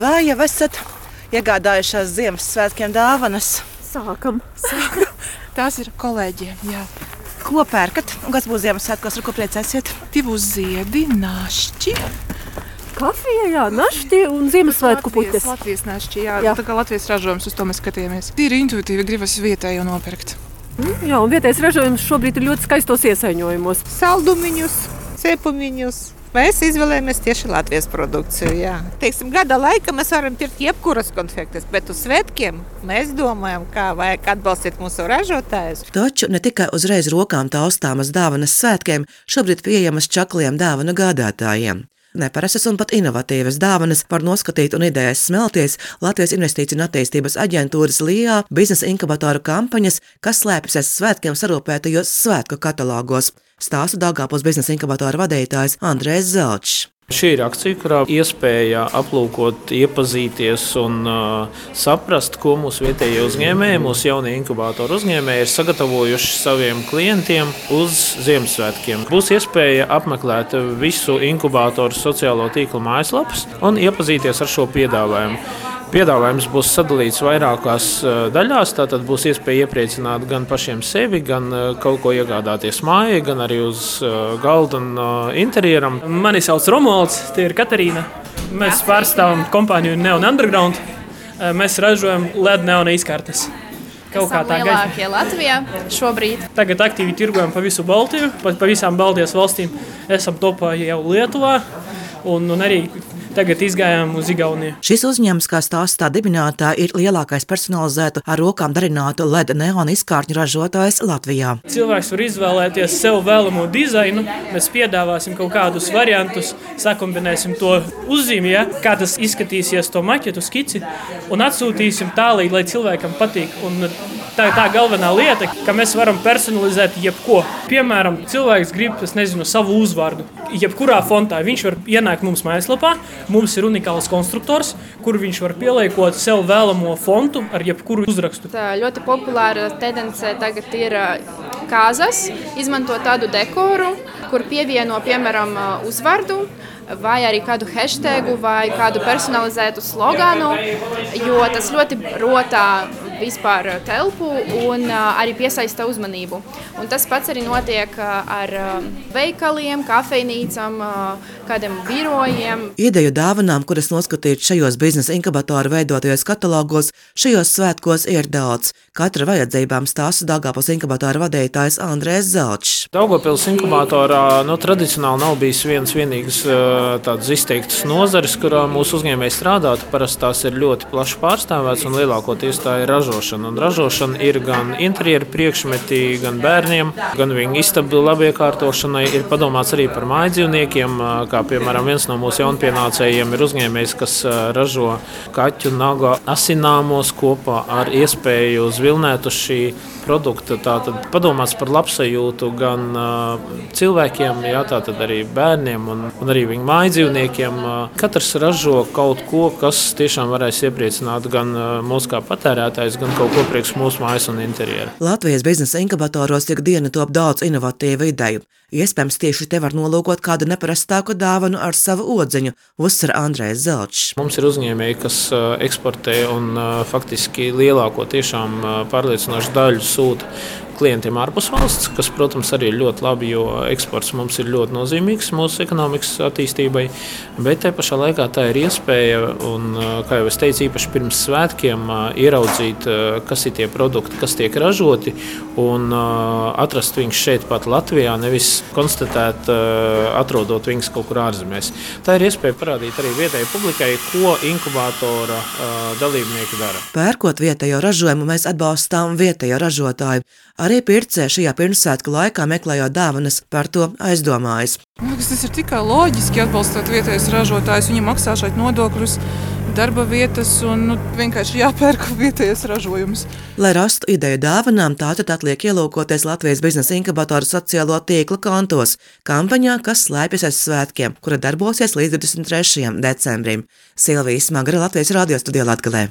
Vai jau esat iegādājušās Ziemassvētkiem dāvanas? Sākam. Tās ir kolēģiem, jā. Ko pērkat? Un kas būs Ziemassvētkos, ar ko priecēsiet? Tie būs ziedi, našķi. Kafija, jā, našķi un Ziemassvētku puķes. Latvijas našķi, jā. Tā kā Latvijas ražojums, uz to mēs skatījāmies. Tīri intuitīvi gribas vietējo nopirkt. Jā, un vietējais ražojums šobrīd ir ļoti skaistos iesaiņojumos. Saldumiņus, cepumiņus. Mēs izvēlējamies tieši Latvijas produkciju, jā. Teiksim, gada laika mēs varam pirkt jebkuras konfektes, bet uz svētkiem mēs domājam, kā vajag atbalstīt mūsu ražotājus. Taču ne tikai uzreiz rokām taustāmas dāvanas svētkiem, šobrīd pieejamas čakliem dāvanu gādātājiem. Neparastas un pat inovatīvas dāvanas var noskatīt un idejas smelties Latvijas Investīciju un attīstības aģentūras LIA biznesa inkubatoru kampaņas, kas slēpjas aiz svētkiem sarūpētajos svētku katalogos. Stāsta Daugavpils biznesa inkubatoru vadītājs Andrejs Zelčs. Šī ir akcija, kurā iespēja aplūkot, iepazīties un saprast, ko mūsu vietējie uzņēmēji, mūsu jaunie inkubatoru uzņēmēji ir sagatavojuši saviem klientiem uz Ziemassvētkiem. Būs iespēja apmeklēt visu inkubatoru sociālo tīklu mājaslapas un iepazīties ar šo piedāvājumu. Piedāvājums būs sadalīts vairākās daļās, tātad būs iespēja iepriecināt gan pašiem sevi, gan kaut ko iegādāties mājai, gan arī uz galda un interjeram. Mani sauc Romualds, tie ir Katarīna. Mēs pārstāvam kompāniju Neon Underground. Mēs ražojam LED neona izkartes. Kaut kā tā lielākie Latvijā šobrīd. Tagad aktīvi tirgojam pa visu Baltiju, pa visām Baltijas valstīm. Esam topā jau Lietuvā un arī tagad izgājām uz Igauniju. Šis uzņēmums, kā stāsta tā dibinātā, ir lielākais personalizētu ar rokām darinātu LED neona izkārņu ražotājs Latvijā. Cilvēks var izvēlēties sev vēlamo dizainu, mēs piedāvāsim kaut kādus variantus, sakombinēsim to uzzīmi, kā tas izskatīsies to maķetu skici un atsūtīsim tālāk, lai cilvēkam patīk. Un tā ir tā galvenā lieta, ka mēs varam personalizēt jebko. Piemēram, cilvēks grib, savu uzvārdu. Jebkurā fontā viņš var ienākt mums mājaslapā. Mums ir unikāls konstruktors, kur viņš var pieliekot sev vēlamo fontu ar jebkuru uzrakstu. Tā ļoti populāra tendence tagad ir kāzas, izmantot tādu dekoru, kur pievieno, piemēram, uzvārdu, vai arī kādu hashtagu, vai kādu personalizētu sloganu, jo tas ļoti rotā vispār telpu un arī piesaista uzmanību. Un tas pats arī notiek ar veikaliem, kafejnīcām, kādiem birojiem. Ideju dāvanām, kuras noskatīt šajos biznesa inkubatoru veidotajos katalogos, šajos svētkos ir daudz. Katra vajadzībām stāsta Daugavpils inkubatoru vadītājs Andrejs Zelčs. Daugavpils inkubatorā tradicionāli nav bijis vienīgas tādas izteiktas nozares, kurā mūsu uzņēmēji strādātu. Parasti tās ir ļoti plaši pārstāvēts un lielākoties tā ir ražošana. Un ražošana ir gan interjera priekšmeti, gan bērniem, gan viņu istabu labiekārtošanai. Ir padomāts arī par mājdzīvniekiem, kā piemēram viens no mūsu jaunpienācējiem ir uzņēmējs, kas ražo kaķu naga asināmos kopā ar iespēju uz vilnēt uz šī produkta. Tātad padomāts par labsajūtu gan cilvēkiem, tātad arī bērniem un arī viņu mājdzīvniekiem. Katrs ražo kaut ko, kas tiešām varēs iepriecināt gan mūs kā patērētājs, gan kaut ko priekš mūsu mājas un interjera. Latvijas biznesa inkubatoros ikdienu top daudz inovatīvu ideju. Iespējams, tieši te var nolūkot kādu neparastāku dāvanu ar savu odziņu, uzsver Andrejs Zelčs. Mums ir uzņēmēji, kas eksportē un faktiski lielāko tiešām pārliecinošu daļu sūta klientiem ārpus valsts, kas, protams, arī ir ļoti labi, jo eksports mums ir ļoti nozīmīgs mūsu ekonomikas attīstībai, bet te pašā laikā tā ir iespēja, un, kā jau es teicu, īpaši pirms svētkiem ieraudzīt, kas ir tie produkti, kas tiek ražoti, un atrast viņus šeit pat Latvijā, nevis konstatēt, atrodot viņus kaut kur ārzemēs. Tā ir iespēja parādīt arī vietējai publikai, ko inkubatora dalībnieki dara. Pērkot vietējo ražojumu, mēs atbalstām vietējo ražotāju. Arī pircē šajā pirmsvētku laikā meklējot dāvanas par to aizdomājas. Tas ir tikai loģiski atbalstot vietējos ražotājus. Viņi maksā šeit nodokļus, darba vietas un vienkārši jāpērk vietējos ražojumus. Lai rastu ideju dāvanām, tātad atliek ielūkoties Latvijas biznesa inkubatoru sociālo tīkla kontos kampaņā, kas slēpjas aiz svētkiem, kura darbosies līdz 23. decembrim. Silvija Smagara, Latvijas radio studijā Latgalē.